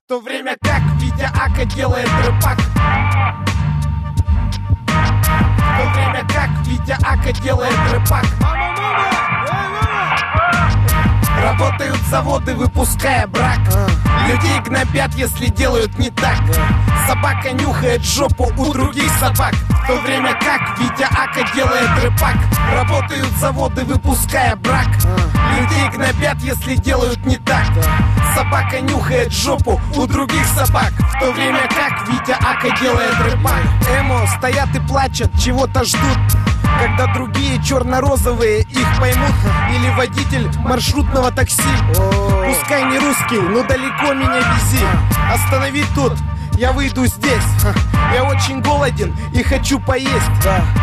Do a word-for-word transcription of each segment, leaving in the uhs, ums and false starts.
В то время как Витя Ака делает рэпак. В то время как Витя Ака делает рэпак. Работают заводы, выпуская брак. Людей гнобят, если делают не так. Собака нюхает жопу у других собак. В то время как Витя Ака делает рэпак. Работают заводы, выпуская брак. Людей гнобят, если делают не так. Собака нюхает жопу у других собак. В то время как Витя Ака делает рэпак. Эмо стоят и плачут, чего-то ждут, когда другие черно-розовые их поймут. Или водитель маршрутного такси. Пускай не русский, но далеко меня вези. Останови тут, я выйду здесь. Я очень голоден и хочу поесть.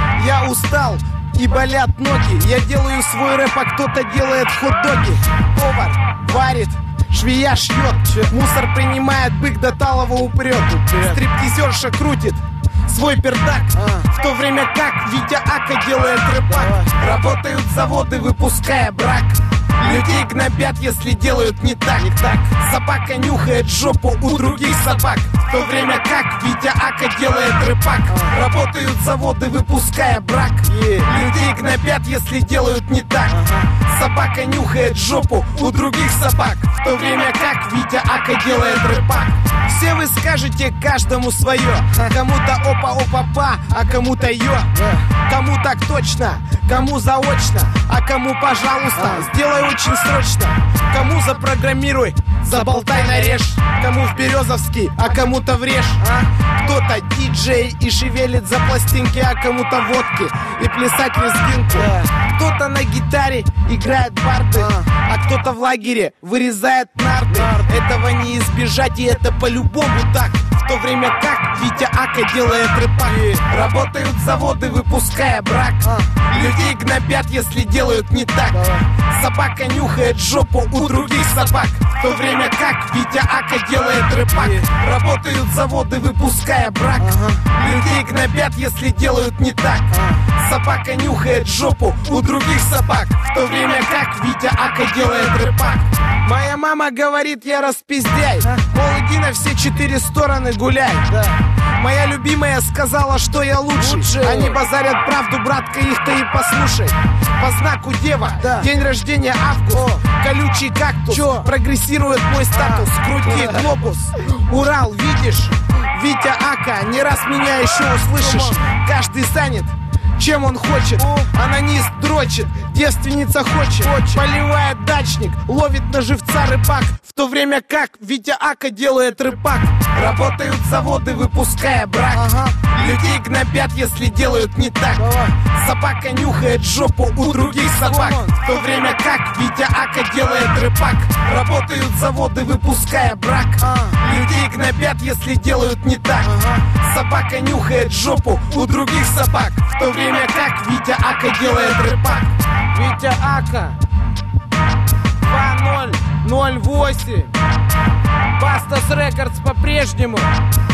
Я устал и болят ноги. Я делаю свой рэп, а кто-то делает хот-доги. Повар варит, швея шьет, мусор принимает, бык до талого упрет. Стриптизерша крутит свой пердак. В то время как Витя Ака делает рэпак. Работают заводы, выпуская брак. Людей гнобят, если делают не так. не так. Собака нюхает жопу у других собак. В то время как Витя Ака делает рэпак. Работают заводы, выпуская брак. Людей гнобят, если делают не так. Собака нюхает жопу у других собак. В то время как Витя Ака делает рэпак. Все вы скажете каждому свое. Кому-то опа-опа-па, а кому-то ё. Кому так точно, кому заочно, а кому пожалуйста, сделай очень срочно. Кому запрограммируй, заболтай нарежь. Кому в Березовский, а кому-то врежь. Кто-то диджей и шевелит за пластинки, а кому-то водки и плясать лезгинку. Кто-то на гитаре играет барды, а кто-то в лагере вырезает нарды. Этого не избежать, и это по-любому так. В то время как Витя Ака делает рэпак. Работают заводы, выпуская брак. Людей гнобят, если делают не так. Собака нюхает жопу у других собак. В то время как Витя Ака делает рэпак. Работают заводы, выпуская брак. Людей гнобят, если делают не так. Собака нюхает жопу у других собак. В то время как Витя Ака делает рэпак. Моя мама говорит, я распиздяй. Мол, иди на все четыре стороны гуляй. Моя любимая сказала, что я лучший. Лучше. Они базарят правду, братка, их-то и послушай. По знаку дева, да. День рождения август. О. Колючий кактус. Чё? Прогрессирует мой статус. А. Крути глобус. Урал, видишь? Витя Ака, не раз меня еще услышишь. Каждый занят, чем он хочет. Анонист дрочит, девственница хочет. Поливает дачник, ловит на живца рыбак. В то время как Витя Ака делает рэпак. Работают заводы, выпуская брак. Ага. Людей гнобят, если делают не так. Давай. Собака нюхает жопу у других собак. В то время как Витя Ака делает рэпак. Работают заводы, выпуская брак. а. Людей гнобят, если делают не так. Ага. Собака нюхает жопу у других собак. В то время как Витя Ака делает рэпак. Витя Ака два ноль ноль восемь. Бастас Рекордс по-прежнему.